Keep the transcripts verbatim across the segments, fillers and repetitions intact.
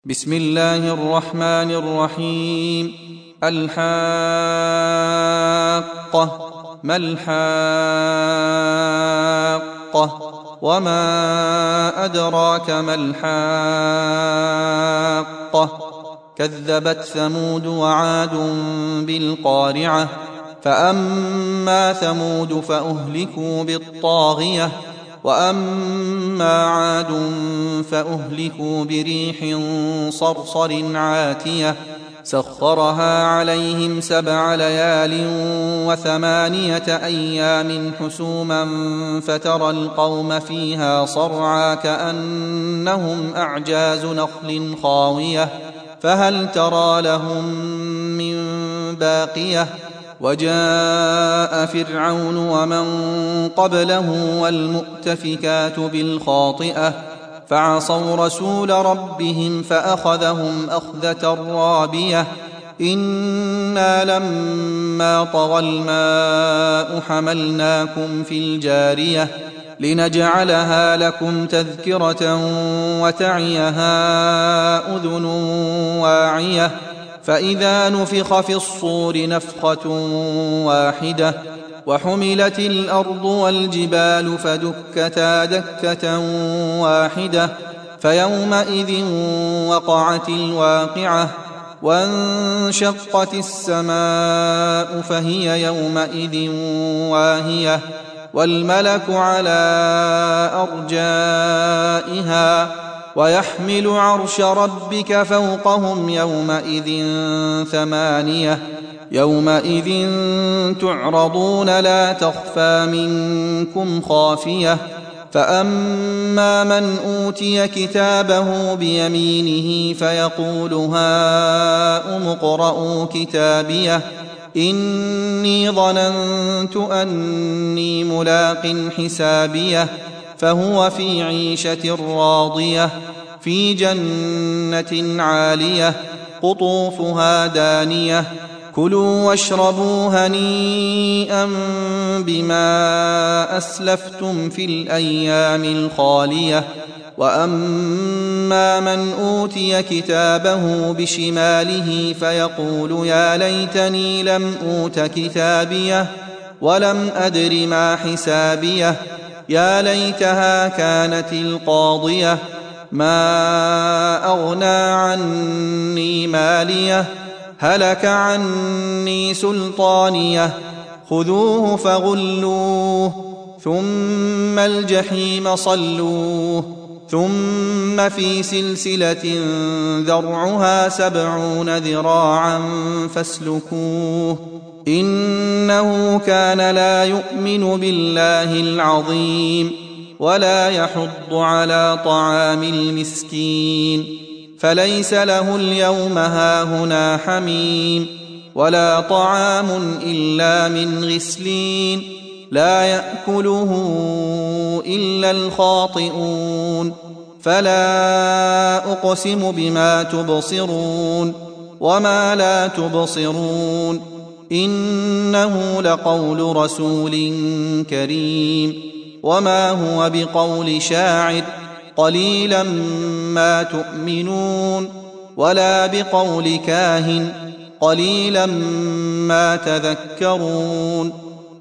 بسم الله الرحمن الرحيم. الحاقة. ما الحاقة؟ وما أدراك ما الحاقة؟ كذبت ثمود وعاد بالقارعة. فأما ثمود فأهلكوا بالطاغية، وأما عاد فأهلكوا بريح صرصر عاتية سخرها عليهم سبع ليال وثمانية أيام حسوما فترى القوم فيها صرعى كأنهم أعجاز نخل خاوية فهل ترى لهم من باقية. وجاء فرعون ومن قبله والمؤتفكات بالخاطئة فعصوا رسول ربهم فأخذهم أخذة رابية. إنا لما طغى الماء حملناكم في الجارية لنجعلها لكم تذكرة وتعيها أذن واعية. فإذا نفخ في الصور نفخة واحدة وحملت الأرض والجبال فدكتا دكة واحدة فيومئذ وقعت الواقعة وانشقت السماء فهي يومئذ واهية والملك على أرجائها ويحمل عرش ربك فوقهم يومئذ ثمانية. يومئذ تعرضون لا تخفى منكم خافية. فأما من أوتي كتابه بيمينه فيقول هاؤم اقرءوا كتابيه إني ظننت أني ملاق حسابيه فهو في عيشة راضية في جنة عالية قطوفها دانية كلوا واشربوا هنيئا بما أسلفتم في الأيام الخالية. وأما من أوتي كتابه بشماله فيقول يا ليتني لم أوت كتابيه ولم أدر ما حسابيه يا ليتها كانت القاضية ما أغنى عني ماليه هلك عني سلطانيه خذوه فغلوه ثم الجحيم صلوه ثم في سلسلة ذرعها سبعون ذراعا فاسلكوه إنه كان لا يؤمن بالله العظيم ولا يحض على طعام المسكين فليس له اليوم هاهنا حميم ولا طعام إلا من غسلين لا يأكله إلا الخاطئون. فلا أقسم بما تبصرون وما لا تبصرون إنه لقول رسول كريم وما هو بقول شاعر قليلا ما تؤمنون ولا بقول كاهن قليلا ما تذكرون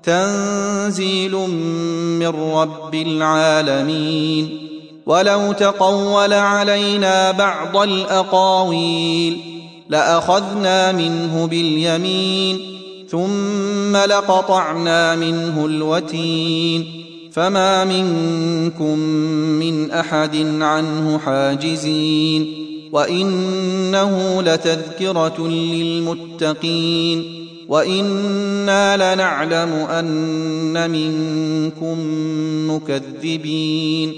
تنزيل من رب العالمين. ولو تقول علينا بعض الأقاويل لأخذنا منه باليمين ثم لقطعنا منه الوتين فما منكم من أحد عنه حاجزين. وإنه لتذكرة للمتقين وإنا لنعلم أن منكم مكذبين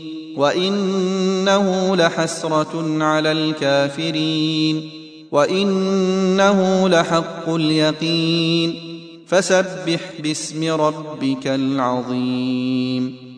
وإنه لحسرة على الكافرين وإنه لحق اليقين فسبح باسم ربك العظيم.